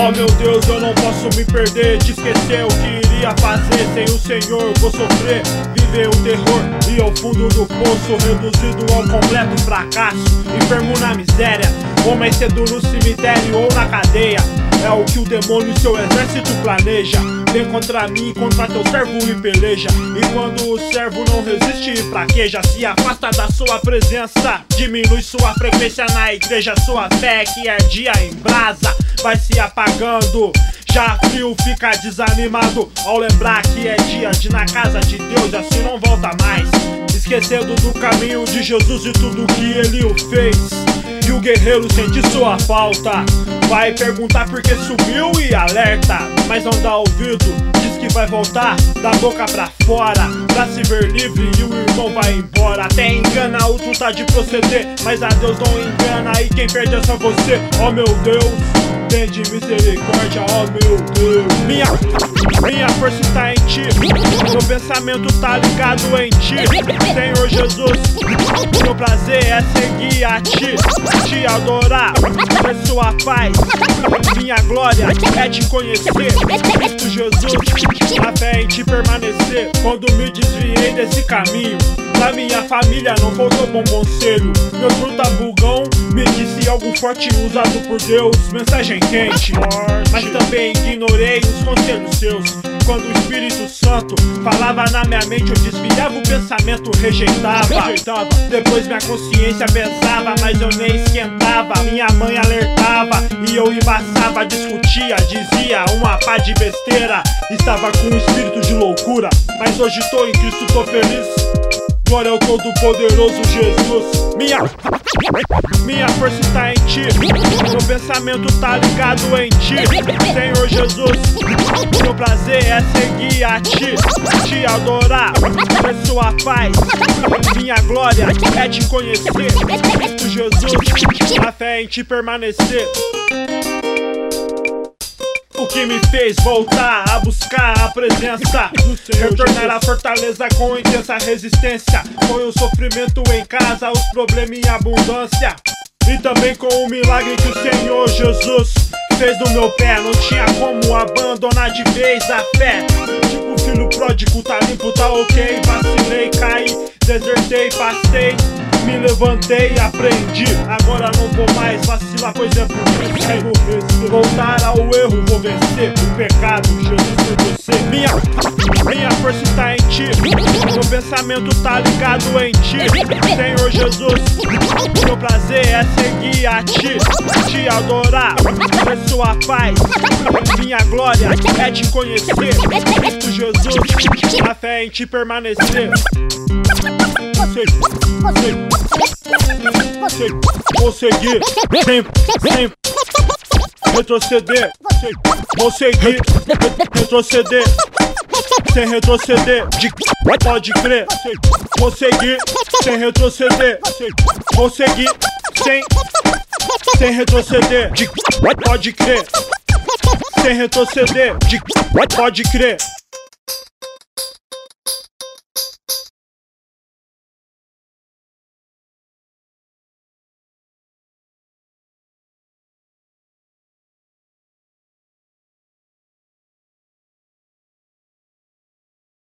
Oh meu Deus, eu não posso me perder de esquecer o que iria fazer. Sem o Senhor vou sofrer, viver o terror e ao fundo do poço, reduzido ao completo fracasso, enfermo na miséria, ou mais cedo no cemitério ou na cadeia. É o que o demônio e seu exército planeja. Vem contra mim, contra teu servo e peleja. E quando o servo não resiste e fraqueja, se afasta da sua presença, diminui sua frequência na igreja. Sua fé que ardia em brasa vai se apagando. Já frio fica desanimado ao lembrar que é dia de ir na casa de Deus, e assim não volta mais, esquecendo do caminho de Jesus e tudo que ele o fez. E o guerreiro sente sua falta, vai perguntar por que sumiu e alerta, mas não dá ouvido, diz que vai voltar da boca pra fora, pra se ver livre e o irmão vai embora. Até engana outro tá de proceder, mas a Deus não engana e quem perde é só você. Oh meu Deus, tem de misericórdia, oh meu Deus. Minha força está em ti, meu pensamento tá ligado em ti, Senhor Jesus. Meu prazer é seguir a ti, te adorar, ter sua paz. Minha glória é te conhecer, Cristo Jesus, a fé em ti permanecer. Quando me desviei desse caminho, da minha família não faltou bom conselho. Meu truta bugão me disse algo forte usado por Deus, mensagem quente, mas também ignorei os conselhos seus. Quando o Espírito Santo falava na minha mente, eu desviava o pensamento, rejeitava. Depois minha consciência pesava, mas eu nem esquentava. Minha mãe alertava e eu embaçava, discutia, dizia uma pá de besteira. Estava com um espírito de loucura, mas hoje tô em Cristo, tô feliz. Glória ao Todo-Poderoso Jesus. Minha força está em ti, meu pensamento tá ligado em ti, Senhor Jesus. Meu prazer é seguir a ti, te adorar, ter sua paz. Minha glória é te conhecer, Cristo Jesus, a fé em ti permanecer. O que me fez voltar a buscar a presença, retornar à fortaleza com intensa resistência. Foi o sofrimento em casa, os problemas em abundância, e também com o milagre que o Senhor Jesus fez no meu pé. Não tinha como abandonar de vez a fé. Tipo filho pródigo, tá limpo, tá ok. Vacilei, caí, desertei, passei, me levantei, aprendi. Agora não vou mais vacilar, pois é por mim. Voltar ao erro, vou vencer o pecado, Jesus por você. Minha força está em ti, meu pensamento tá ligado em ti, Senhor Jesus. Meu prazer é seguir a ti, te adorar, ter sua paz. Minha glória é te conhecer, Cristo Jesus, a fé em ti permanecer. Vou seguir, sempre retroceder. Vou seguir, retroceder, sem retroceder, pode crer. Vou seguir, sem retroceder. Vou seguir, sem retroceder, pode crer. Sem retroceder, pode crer.